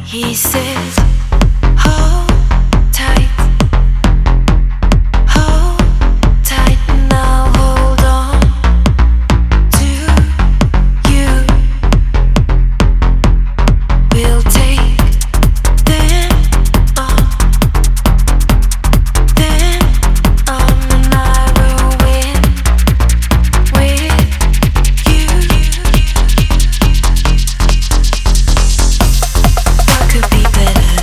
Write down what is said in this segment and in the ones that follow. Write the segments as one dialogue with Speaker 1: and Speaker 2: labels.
Speaker 1: He says, hold tight, and I'll hold on to you. We'll take them on, and I will win with you. What could be better?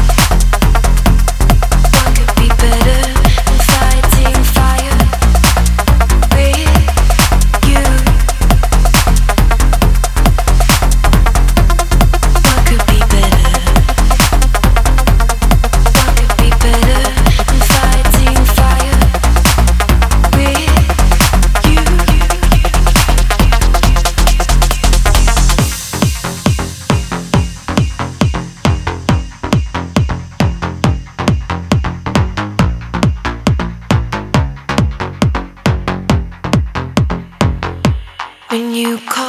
Speaker 1: What could be better than fighting fire with you? What could be better? What could be better than fighting fire with you? When you call